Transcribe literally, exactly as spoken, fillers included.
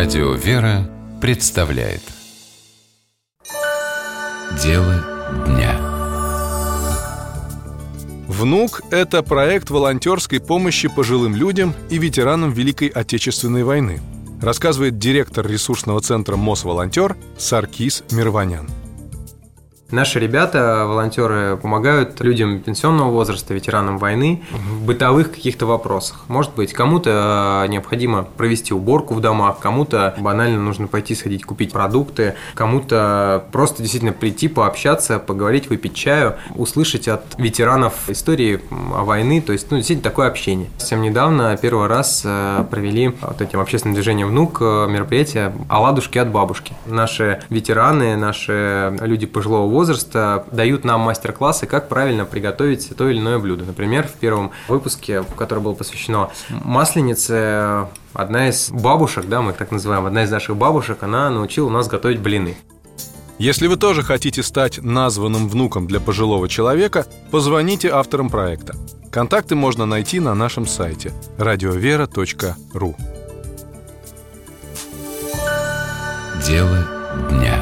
Радио «Вера» представляет Дело дня. «Внук» — это проект волонтерской помощи пожилым людям и ветеранам Великой Отечественной войны, рассказывает директор ресурсного центра Мосволонтер Саркис Мирванян. Наши ребята, волонтеры, помогают людям пенсионного возраста, ветеранам войны в бытовых каких-то вопросах. Может быть, кому-то необходимо провести уборку в домах, кому-то банально нужно пойти сходить купить продукты, кому-то просто действительно прийти, пообщаться, поговорить, выпить чаю, услышать от ветеранов истории о войне, то есть, ну, действительно такое общение. Совсем недавно первый раз провели вот этим общественным движением «Внук» мероприятие «Оладушки от бабушки». Наши ветераны, наши люди пожилого возраста возраста дают нам мастер-классы, как правильно приготовить то или иное блюдо. Например, в первом выпуске, который был посвящено масленице, одна из бабушек, да, мы их так называем, одна из наших бабушек, она научила нас готовить блины. Если вы тоже хотите стать названным внуком для пожилого человека, позвоните авторам проекта. Контакты можно найти на нашем сайте радиовера точка ру. Дело дня.